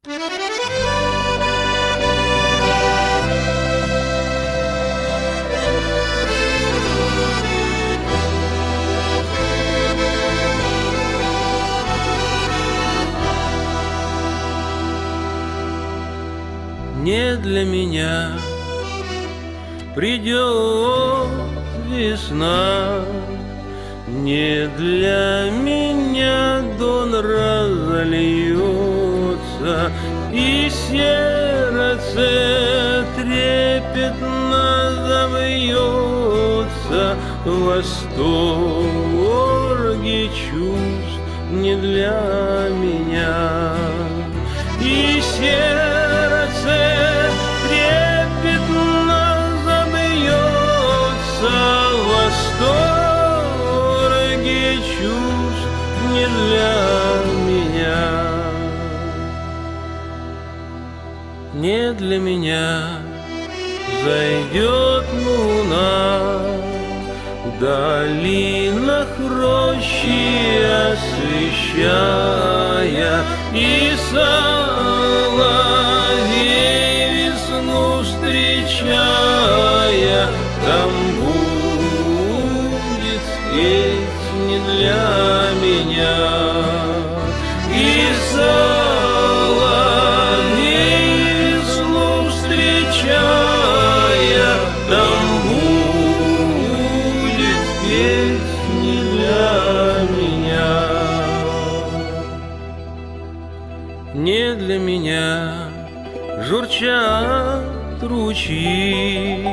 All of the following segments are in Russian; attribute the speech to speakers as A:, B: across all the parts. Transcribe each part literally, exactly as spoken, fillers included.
A: Не для меня придет весна, не для меня дон разольется, и сердце трепетно забьется в восторге чувств не для меня. И сердце трепетно забьется в восторге чувств не для меня. Не для меня зайдет луна в долинах рощи освещая, и соловей весну встречая, там будет спеть не для меня. И соловей весну встречая, там будет спеть не для меня. Не для меня журчат ручьи,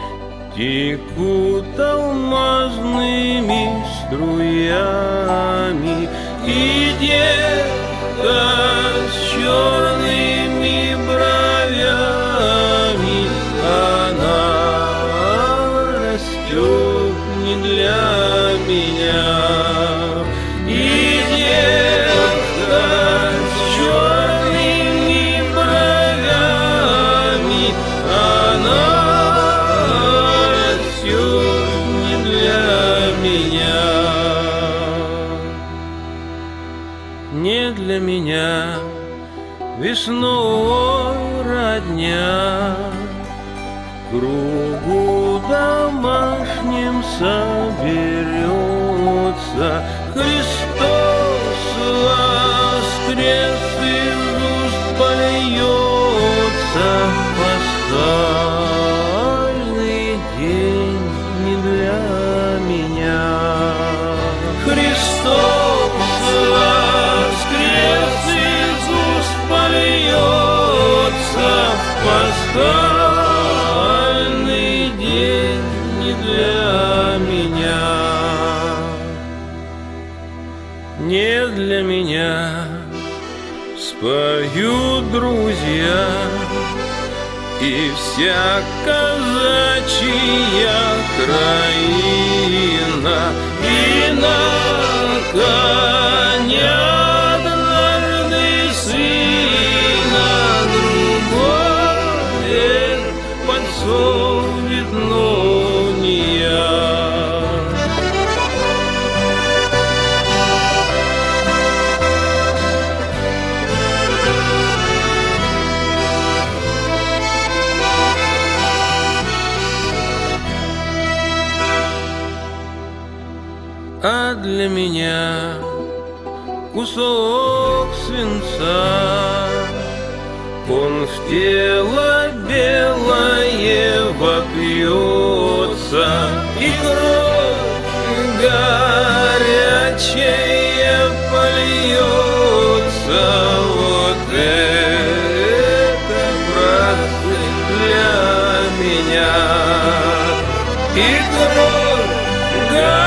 A: текут алмазными струями, и девка с черными бровями, она растет не для меня. И девка с черными бровями, она растет не для меня. Не для меня весной родня в кругу домашнем соберется. Христос воскрес, из уст польется пасхальный день не для меня. Христос воскрес, из уст польется пасхальный день не для меня. Не для меня споют друзья, и вся казачья краина, и на коня однажды сына, другое подсовет, но не я. А для меня кусок свинца, он в тело белое вопьется, и кровь горячая польется. Вот это, братцы, для меня. И кровь горячая